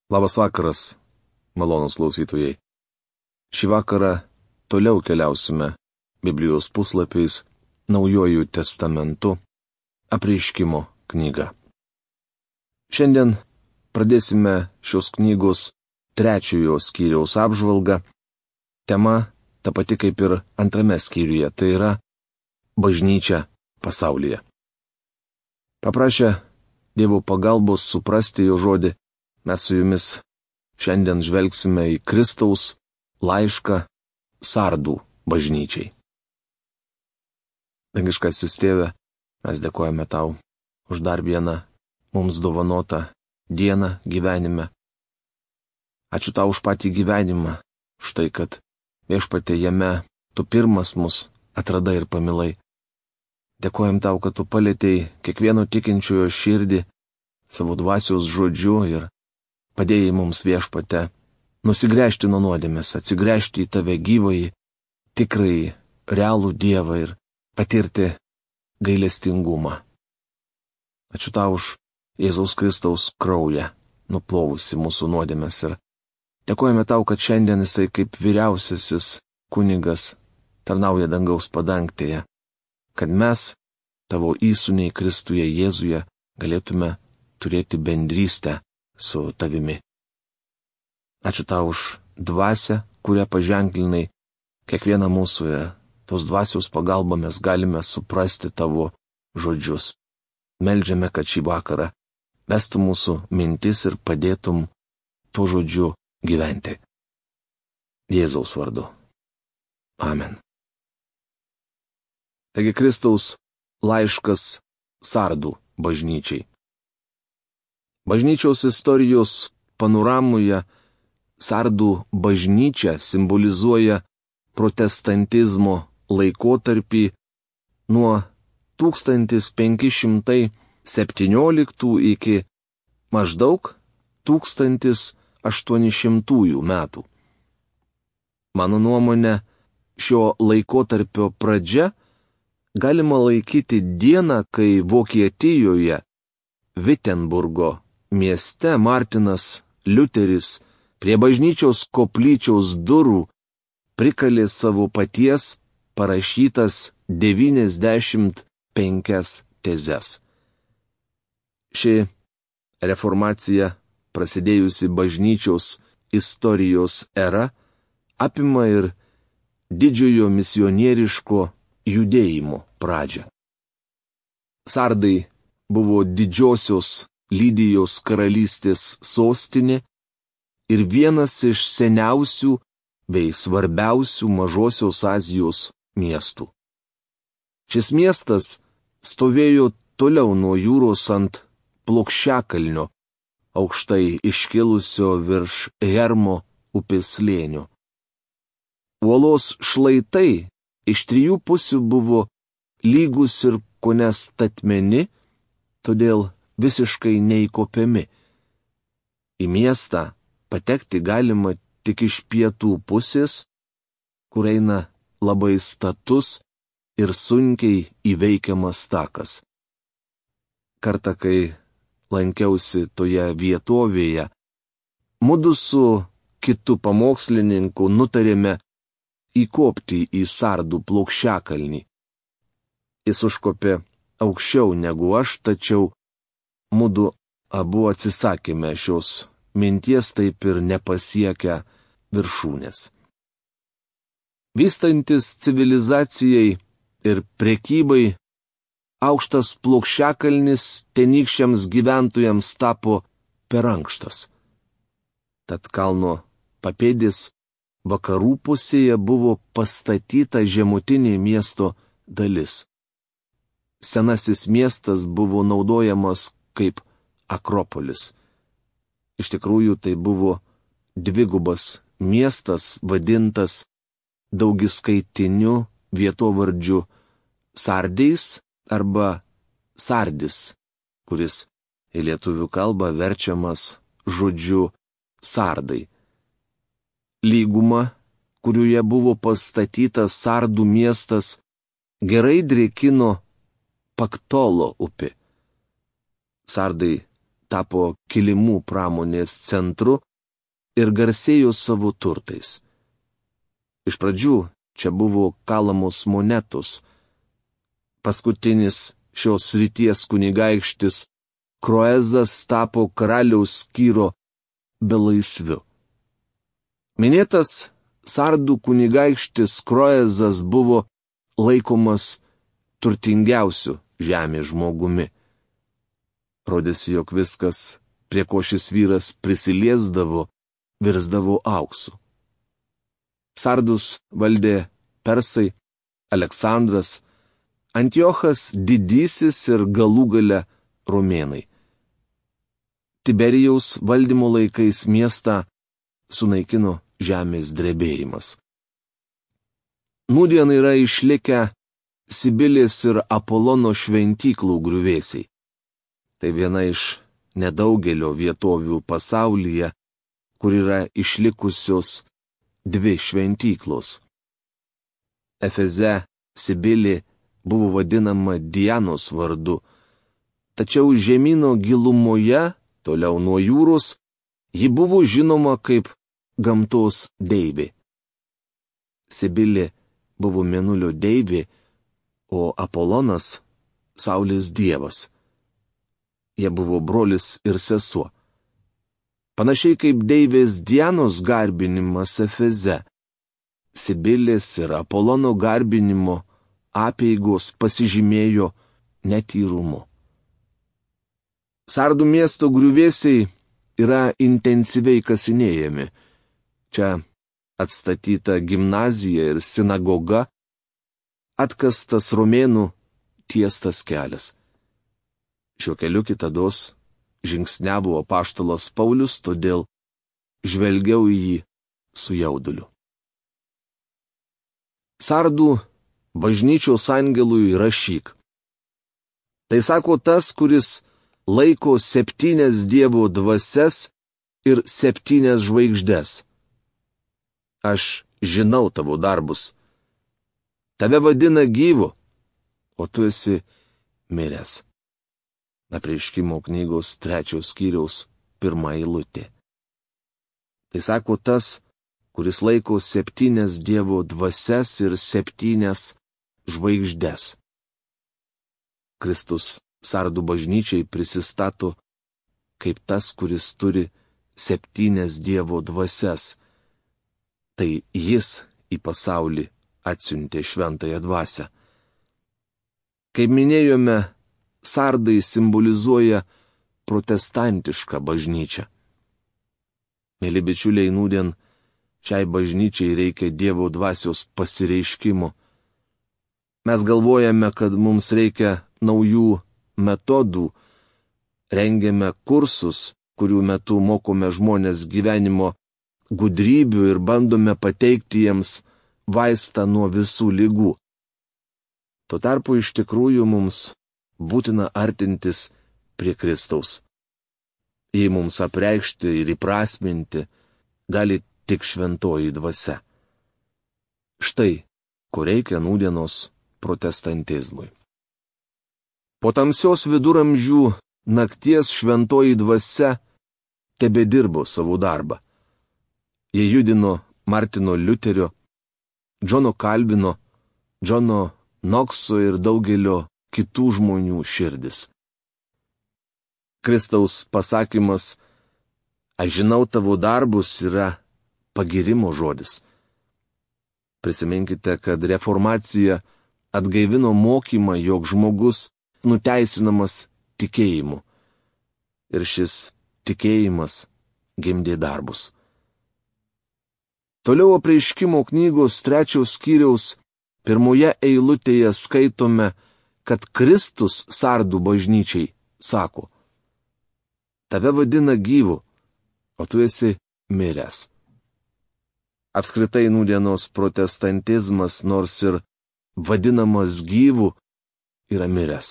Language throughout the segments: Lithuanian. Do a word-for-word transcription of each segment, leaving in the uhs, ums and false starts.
Labas vakaras, malonūs klausytojai. Šį vakarą toliau keliausime Biblijos puslapiais Naujuoju testamentu, Apreiškimo knyga. Šiandien pradėsime šios knygos trečiojo skyriaus apžvalgą. Tema ta pati kaip ir antrame skyriuje, tai yra bažnyčia pasaulyje. Paprašę Dievo pagalbos suprasti jo žodį, mes su jumis šiandien žvelgsime į Kristaus laišką Sardų bažnyčiai. Dangiškasis Tėve, mes dėkojame Tau už dar vieną mums dovanotą dieną gyvenime. Ačiū Tau už patį gyvenimą, už tai, kad Viešpatie jame Tu pirmas mus atradai ir pamilai. Dėkojam Tau, kad Tu palietei kiekvieno tikinčiojo širdį savo dvasios žodžiu ir padėjai mums, Viešpate, nusigręžti nuo nuodėmės, atsigręžti į Tave gyvąjį, tikrai realų Dievą ir patirti gailestingumą. Ačiū Tau už Jėzaus Kristaus kraują, nuplovusi mūsų nuodėmės, ir dėkojame Tau, kad šiandien Jisai kaip vyriausiasis kunigas tarnauja dangaus padangtėje, kad mes, Tavo įsūniai Kristuje Jėzuje, galėtume turėti bendrystę su Tavimi. Ačiū Tau už dvasią, kurią paženklinai kiekvieną mūsų, ir tos dvasios pagalba mes galime suprasti Tavo žodžius. Meldžiame, kad šį vakarą vestų mūsų mintis ir padėtum tuo žodžiu gyventi. Jėzaus vardu. Amen. Taigi Kristaus laiškas Sardų bažnyčiai. Bažnyčios istorijos panoramoje Sardų bažnyčia simbolizuoja protestantizmo laikotarpį nuo tūkstantis penki šimtai septynioliktų iki maždaug tūkstantis aštuoni šimtųjų metų. Mano nuomonė, šio laikotarpio pradžia galima laikyti dieną, kai Vokietijoje, Vitenburgo mieste Martinas Liuteris prie bažnyčios koplyčios durų prikalė savo paties parašytas devyniasdešimt penkias tezes. Ši reformacija, prasidėjusi bažnyčios istorijos era, apima ir didžiojo misionieriško judėjimo pradžią. Sardai buvo didžiosios Lydijos karalystės sostinė ir vienas iš seniausių bei svarbiausių Mažosios Azijos miestų. Šis miestas stovėjo toliau nuo jūros ant plokščiakalnio, aukštai iškilusio virš Hermo upės slėnio. Uolos šlaitai iš trijų pusių buvo lygus ir kone statmeni, todėl visiškai neįkopiami. Į miestą patekti galima tik iš pietų pusės, kur eina labai status ir sunkiai įveikiamas takas. Kartą, kai lankiausi toje vietovėje, mudu su kitu pamokslininku nutarėme įkopti į Sardų plokščiakalnį. Jis užkopė aukščiau negu aš, tačiau mudu abu atsisakėme šios minties, taip ir nepasiekę viršūnės. Vystantis civilizacijai ir prekybai, aukštas plokščiakalnis tenykščiams gyventojams tapo per ankštas. Tad kalno papėdės vakarų pusėje buvo pastatyta žemutinė miesto dalis. Senasis miestas buvo naudojamas kaip Akropolis. Iš tikrųjų, tai buvo dvigubas miestas, vadintas daugiskaitiniu vietovardžiu Sardiais arba Sardis, kuris į lietuvių kalbą verčiamas žodžiu Sardai. Lyguma, kurioje buvo pastatytas Sardų miestas, gerai drėkino Paktolo upė. Sardai tapo kilimų pramonės centru ir garsėjo savo turtais. Iš pradžių čia buvo kalamos monetos. Paskutinis šios srities kunigaikštis Kroezas tapo karaliaus Kyro belaisviu. Minėtas Sardų kunigaikštis Kroezas buvo laikomas turtingiausiu žemės žmogumi. Rodėsi, jog viskas, prie ko šis vyras prisiliesdavo, virsdavo auksu. Sardus valdė persai, Aleksandras, Antiochas didysis ir galų gale romėnai. Tiberijaus valdymo laikais miestą sunaikino žemės drebėjimas. Nūdien yra išlikę Sibilės ir Apolono šventyklų griuvėsiai. Tai viena iš nedaugelio vietovių pasaulyje, kur yra išlikusios dvi šventyklos. Efeze Sibilė buvo vadinama Dianos vardu, tačiau žemyno gilumoje, toliau nuo jūros, ji buvo žinoma kaip gamtos deivė. Sibilė buvo mėnulio deivė, o Apolonas – saulės dievas. Jie buvo brolis ir sesuo. Panašiai kaip deivės Dianos garbinimas Efeze, Sibilės ir Apolono garbinimo apeigos pasižymėjo netyrumu. Sardų miesto griuvėsiai yra intensyviai kasinėjami. Čia atstatyta gimnazija ir sinagoga, atkastas romėnų tiestas kelias. Šiuo keliu kitados žingsniavo apaštalas Paulius, todėl žvelgiau į jį su jauduliu. Sardų bažnyčios angelui rašyk. Tai sako tas, kuris laiko septynias Dievo dvasias ir septynias žvaigždes. Aš žinau tavo darbus. Tave vadina gyvu, o tu esi miręs. Apreiškimo knygos trečios skyriaus pirma eilutė. Tai sako tas, kuris laiko septynias Dievo dvasias ir septynias žvaigždes. Kristus Sardų bažnyčiai prisistato kaip tas, kuris turi septynias Dievo dvasias. Tai jis į pasaulį atsiuntė šventąją dvasią. Kaip minėjome, Sardai simbolizuoja protestantišką bažnyčią. Mėly bičiuliai, nūdien šiai bažnyčiai reikia Dievo dvasios pasireiškimo. Mes galvojame, kad mums reikia naujų metodų, rengiame kursus, kurių metu mokome žmonės gyvenimo gudrybių ir bandome pateikti jiems vaistą nuo visų ligų. Tuo tarpu iš tikrųjų mums būtina artintis prie Kristaus. Jį mums apreikšti ir įprasminti gali tik šventoji dvasia. Štai, ko reikia nūdienos protestantizmui. Po tamsios viduramžių nakties šventoji dvasia tebedirbo savo darbą. Jie judino Martino Liuterio, Džono Kalvino, Džono Nokso ir daugelio kitų žmonių širdis. Kristaus pasakymas "Aš žinau tavo darbus" yra pagirimo žodis. Prisiminkite, kad reformacija atgaivino mokymą, jog žmogus nuteisinamas tikėjimu. Ir šis tikėjimas gimdė darbus. Toliau apreiškimo knygos trečios skyriaus pirmoje eilutėje skaitome, kad Kristus Sardų bažnyčiai sako: Tave vadina gyvu, o tu esi miręs. Apskritai nūdienos protestantizmas, nors ir vadinamas gyvu, yra miręs.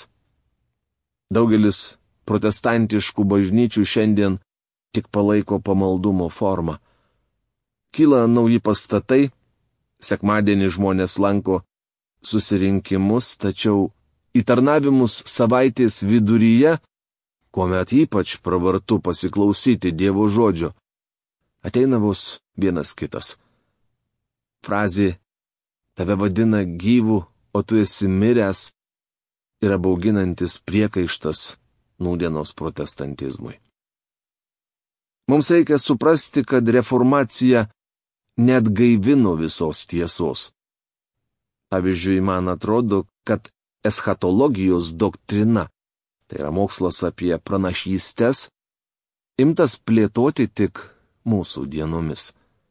Daugelis protestantiškų bažnyčių šiandien tik palaiko pamaldumo formą. Kyla nauji pastatai, sekmadienį žmonės lanko susirinkimus, tačiau į tarnavimus savaitės viduryje kuomet ypač pravartu pasiklausyti Dievo žodžio, ateina vos vienas kitas. Frazė "tave vadina gyvu, o tu esi miręs" yra bauginantis priekaištas nūdienos protestantizmui. Mums reikia suprasti, kad reformacija neatgaivino visos tiesos. Pavyzdžiui, man atrodo, kad eschatologijos doktrina, tai yra mokslas apie pranašystės, imtas plėtoti tik mūsų dienomis.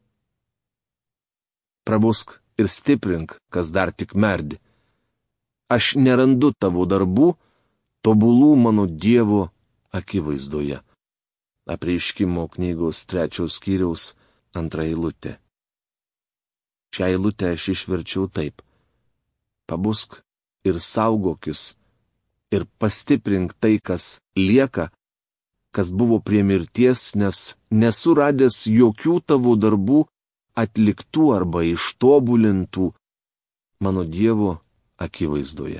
Prabusk ir stiprink, kas dar tik merdi. Aš nerandu tavo darbų, tobulų mano Dievo akivaizdoje. Apreiškimo knygos trečios skyriaus antra eilutė. Šią eilutę aš išverčiau taip. Pabusk ir saugokis ir pastiprink tai, kas lieka, kas buvo prie mirties, nes nesu radęs jokių tavo darbų atliktų arba ištobulintų mano Dievo akivaizdoje.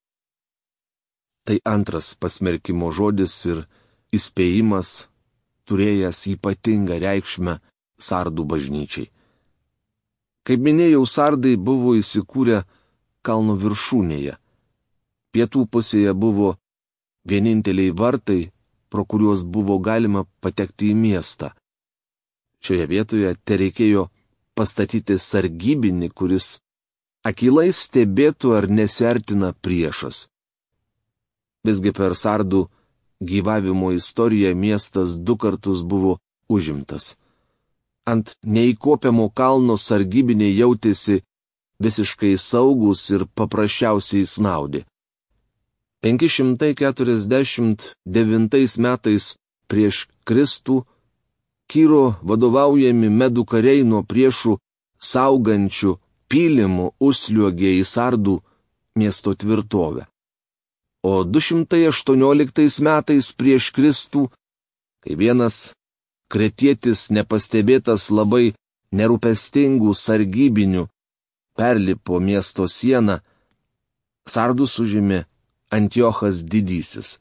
Tai antras pasmerkimo žodis ir įspėjimas, turėjęs ypatingą reikšmę Sardų bažnyčiai. Kaip minėjau, Sardai buvo įsikūrę kalno viršūnėje. Pietų pusėje buvo vieninteliai vartai, pro kuriuos buvo galima patekti į miestą. Šioje vietoje tereikėjo pastatyti sargybinį, kuris akylai stebėtų, ar nesiartina priešas. Visgi per Sardų gyvavimo istoriją miestas du kartus buvo užimtas. Ant neįkopiamo kalno sargybiniai jautėsi visiškai saugus ir paprasčiausiai snaudė. penki šimtai keturiasdešimt devintais metais prieš Kristų Kyro vadovaujami medų kariai nuo priešų saugančių pylimų užsliuogė į Sardų miesto tvirtovę. O du šimtai aštuonioliktais metais prieš Kristų, kai vienas kretietis nepastebėtas labai nerūpestingų sargybinių perlipo miesto sieną, Sardus užėmė Antiochas Didysis.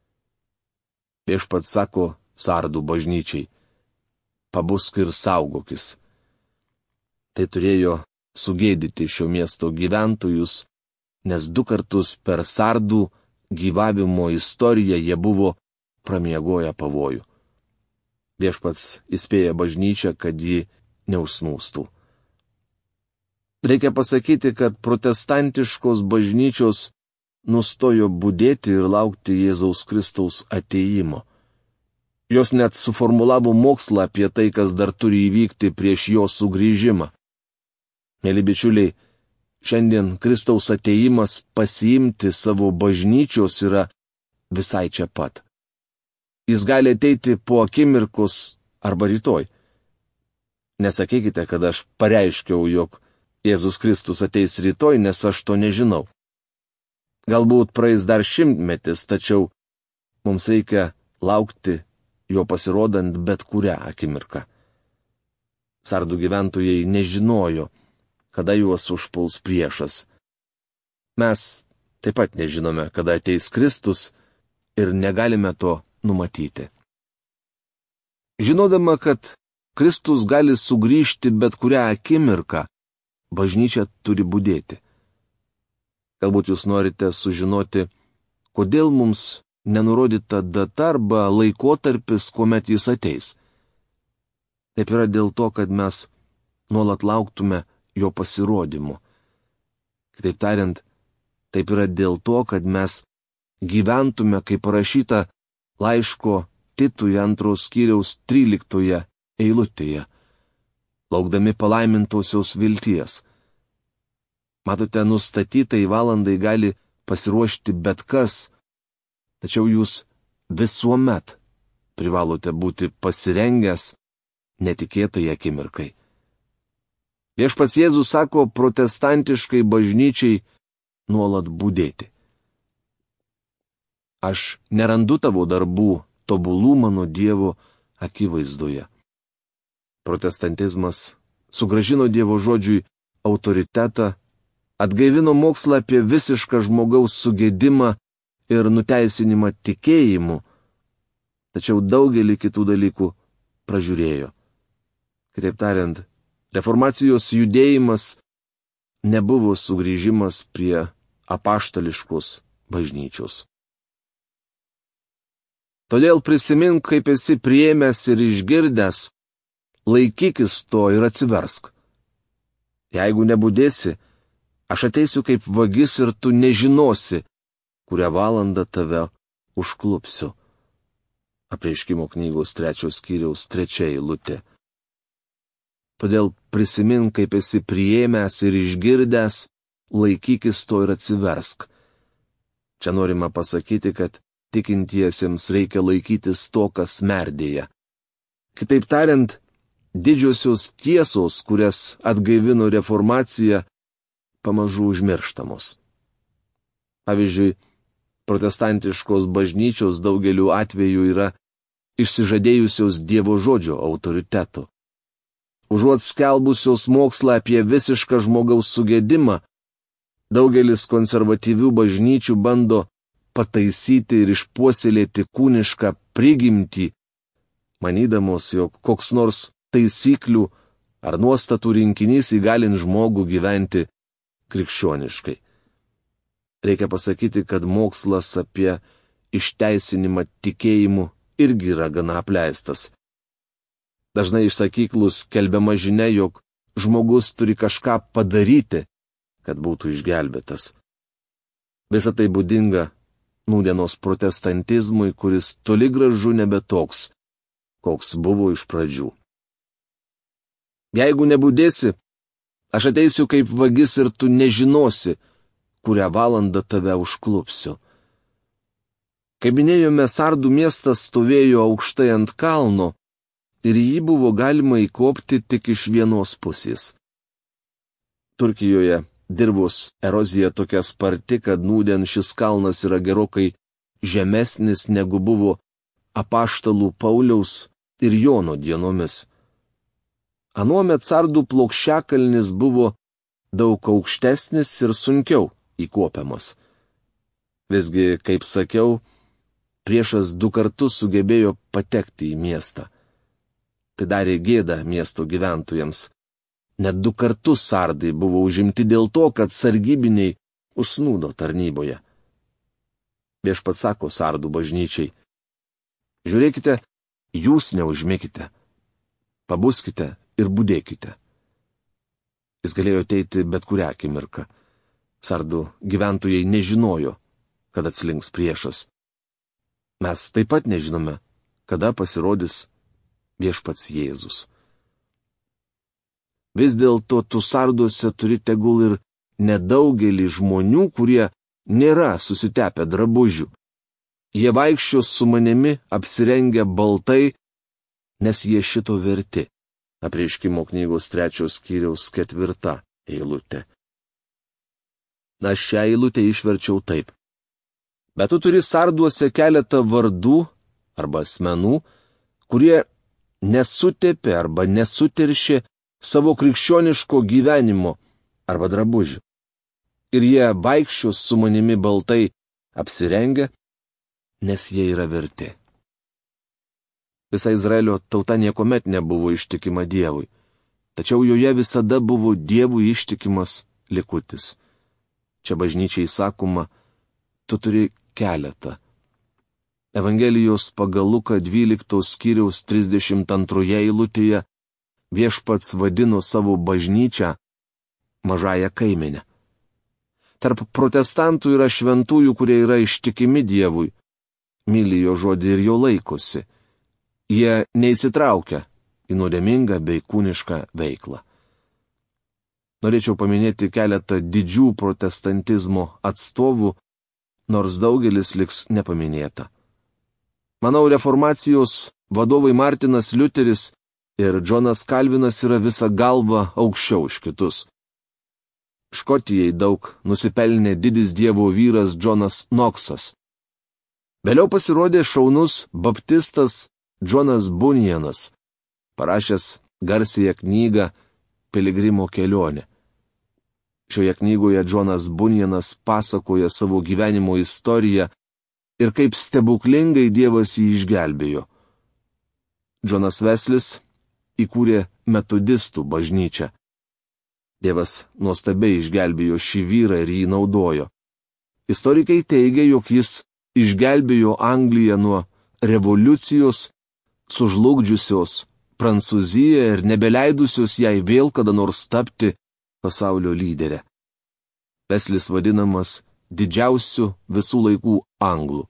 Viešpats sako Sardų bažnyčiai: pabusk ir saugokis. Tai turėjo sugėdyti šio miesto gyventojus, nes du kartus per Sardų gyvavimo istoriją jie buvo pramiegoję pavojų. Viešpats įspėja bažnyčią, kad ji neusnūstų. Reikia pasakyti, kad protestantiškos bažnyčios nustojo budėti ir laukti Jėzaus Kristaus atėjimo. Jos net suformulavo mokslą apie tai, kas dar turi įvykti prieš jo sugrįžimą. Mėly bičiuliai, šiandien Kristaus atėjimas pasiimti savo bažnyčios yra visai čia pat. Jis gali ateiti po akimirkos arba rytoj. Nesakykite, kad aš pareiškiau, jog Jėzus Kristus ateis rytoj, nes aš to nežinau. Galbūt praeis dar šimtmetis, tačiau mums reikia laukti jo pasirodant bet kurią akimirką. Sardų gyventojai nežinojo, kada juos užpuls priešas. Mes taip pat nežinome, kada ateis Kristus ir negalime to numatyti. Žinodama, kad Kristus gali sugrįžti bet kurią akimirką, bažnyčia turi budėti. Galbūt jūs norite sužinoti, kodėl mums nenurodyta data arba laikotarpis, kuomet jis ateis. Taip yra dėl to, kad mes nuolat lauktume jo pasirodymu. Kitaip tariant, taip yra dėl to, kad mes gyventume, kaip parašyta laiško Titui antros skyriaus tryliktoje eilutėje, laukdami palaimintosios vilties. Matote, nustatytai valandai gali pasiruošti bet kas, tačiau jūs visuomet privalote būti pasirengęs netikėtai akimirkai. Viešpats Jėzus sako protestantiškai bažnyčiai nuolat budėti. Aš nerandu tavo darbų, tobulų mano Dievo akivaizdoje. Protestantizmas sugražino Dievo žodžiui autoritetą, atgaivino mokslą apie visišką žmogaus sugėdimą ir nuteisinimą tikėjimu, tačiau daugelį kitų dalykų pražiūrėjo. Kitaip tariant, reformacijos judėjimas nebuvo sugrįžimas prie apaštališkos bažnyčios. Todėl prisimink, kaip esi priėmęs ir išgirdęs, laikykis to ir atsiversk. Jeigu nebudėsi, aš ateisiu kaip vagis ir tu nežinosi, kurią valandą tave užklupsiu. Apreiškimo knygos trečios skyriaus trečia eilutė. Todėl prisimink, kaip esi priėmęs ir išgirdęs, laikykis to ir atsiversk. Čia norima pasakyti, kad tikintiesiems reikia laikytis to, kas merdėja. Kitaip tariant, didžiosios tiesos, kurias atgaivino reformacija, pamažu užmirštamos. Pavyzdžiui, protestantiškos bažnyčios daugeliu atveju yra išsižadėjusios Dievo žodžio autoriteto. Užuot skelbusios mokslą apie visišką žmogaus sugedimą, daugelis konservatyvių bažnyčių bando pataisyti ir išpuoselėti kūnišką prigimtį, manydamos, jog koks nors taisyklių ar nuostatų rinkinys įgalins žmogų gyventi krikščioniškai. Reikia pasakyti, kad mokslas apie išteisinimą tikėjimu irgi yra gana apleistas. Dažnai iš sakyklų skelbiama žinia, jog žmogus turi kažką padaryti, kad būtų išgelbėtas. Visa tai būdinga nūdienos protestantizmui, kuris toli gražu nebe toks, koks buvo iš pradžių. Jeigu nebudėsi, aš ateisiu kaip vagis ir tu nežinosi, kurią valandą tave užklupsiu. Kaip minėjome, Sardų miestas stovėjo aukštai ant kalno ir jį buvo galima įkopti tik iš vienos pusės. Turkijoje dirvos erozija tokia sparti, kad nūdien šis kalnas yra gerokai žemesnis negu buvo apaštalų Pauliaus ir Jono dienomis. Anuomet Sardų plokščiakalnis buvo daug aukštesnis ir sunkiau įkopiamas. Visgi, kaip sakiau, priešas du kartus sugebėjo patekti į miestą. Tai darė gėdą miesto gyventojams. Net du kartus sardai buvo užimti dėl to, kad sargybiniai užsnūdo tarnyboje. Viešpats sako Sardų bažnyčiai: žiūrėkite, jūs neužmikite, pabuskite ir budėkite. Jis galėjo ateiti bet kurią akimirką. Sardų gyventojai nežinojo, kad atslinks priešas. Mes taip pat nežinome, kada pasirodys viešpats Jėzus. Vis dėlto tu Sarduose turi tegul ir nedaugelį žmonių, kurie nėra susitepę drabužių. Jie vaikščios su manimi apsirengę baltai, nes jie šito verti. Apreiškimo knygos trečios skyriaus ketvirta eilutė. Aš šią eilutę išverčiau taip. Bet tu turi Sarduose keletą vardų arba asmenų, kurie nesutepė arba nesuteršė savo krikščioniško gyvenimo arba drabužių. Ir jie vaikščios su manimi baltai apsirengę, nes jie yra verti. Visa Izraelio tauta niekuomet nebuvo ištikima Dievui, tačiau joje visada buvo Dievui ištikimas likutis. Čia bažnyčiai sakoma, tu turi keletą. Evangelijos pagal Luką dvyliktos skyriaus trisdešimt antroje eilutėje viešpats vadino savo bažnyčią mažąją kaimenę. Tarp protestantų yra šventųjų, kurie yra ištikimi Dievui, myli jo žodį ir jo laikosi. Jie neįsitraukia į nuodėmingą bei kūnišką veiklą. Norėčiau paminėti keletą didžių protestantizmo atstovų, nors daugelis liks nepaminėta. Manau, reformacijos vadovai Martinas Liuteris ir Džonas Kalvinas yra visa galva aukščiau už kitus. Škotijai daug nusipelnė didis Dievo vyras Džonas Knoxas. Vėliau pasirodė šaunus baptistas Džonas Bunyanas, parašęs garsiąją knygą Piligrimo kelionė. Šioje knygoje Džonas Bunyanas pasakoja savo gyvenimo istoriją, ir kaip stebuklingai Dievas jį išgelbėjo. Džonas Veslis įkūrė metodistų bažnyčią. Dievas nuostabiai išgelbėjo šį vyrą ir jį naudojo. Istorikai teigia, jog jis išgelbėjo Angliją nuo revoliucijos, sužlugdžiusios Prancūziją ir nebeleidusios jai vėl kada nors tapti pasaulio lyderę. Veslis vadinamas didžiausiu visų laikų anglų.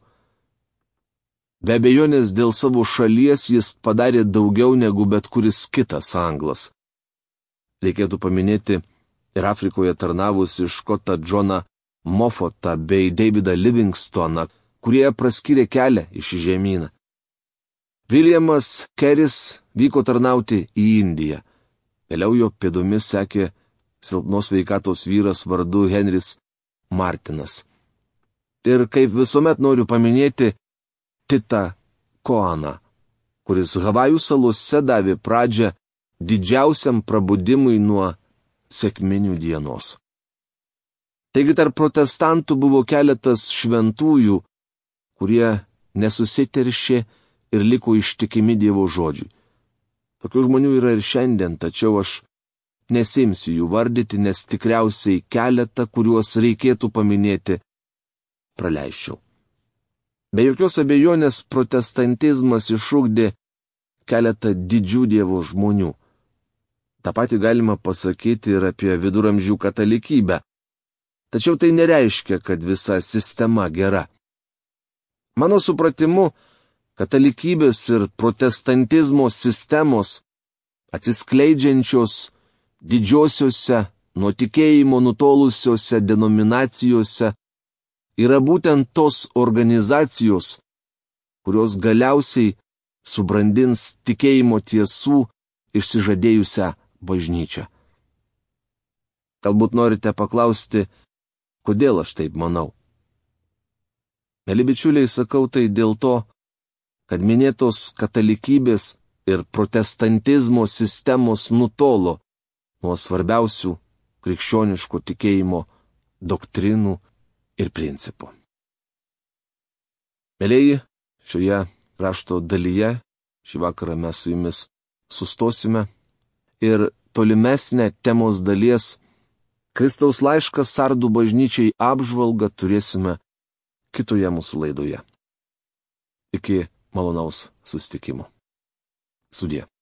Be abejonės dėl savo šalies jis padarė daugiau negu bet kuris kitas anglas. Reikėtų paminėti ir Afrikoje tarnavusi škotą Džoną Moffotą bei Davidą Livingstoną, kurie praskyrė kelią į šį žemyną. Williamas Keris vyko tarnauti į Indiją. Vėliau jo pėdomis sekė silpnos sveikatos vyras vardu Henris Martinas. Ir kaip visuomet noriu paminėti Titą Koaną, kuris Havajų salose davė pradžią didžiausiam prabudimui nuo sekminių dienos. Taigi tarp protestantų buvo keletas šventųjų, kurie nesusiteršė ir liko ištikimi Dievo žodžiui. Tokių žmonių yra ir šiandien, tačiau aš nesimsiu jų vardyti, nes tikriausiai keletą, kuriuos reikėtų paminėti, praleisčiau. Be jokios abejonės protestantizmas išugdė keletą didžių Dievo žmonių. Ta pati galima pasakyti ir apie viduramžių katalikybę. Tačiau tai nereiškia, kad visa sistema gera. Mano supratimu, katalikybės ir protestantizmo sistemos, atsiskleidžiančios didžiosiuose, nuo tikėjimo nutolusiuose denominacijose, yra būtent tos organizacijos, kurios galiausiai subrandins tikėjimo tiesų išsižadėjusią bažnyčią. Galbūt norite paklausti, kodėl aš taip manau. Mėly bičiuliai, sakau tai dėl to, kad minėtos katalikybės ir protestantizmo sistemos nutolo nuo svarbiausių krikščioniško tikėjimo doktrinų ir principų. Mėlyi, šioje rašto dalyje šį vakarą mes su jumis sustosime ir tolimesnę temos dalies Kristaus laiškas Sardų bažnyčiai apžvalgą turėsime kitoje mūsų laidoje. Iki malonaus susitikimo. Sudie.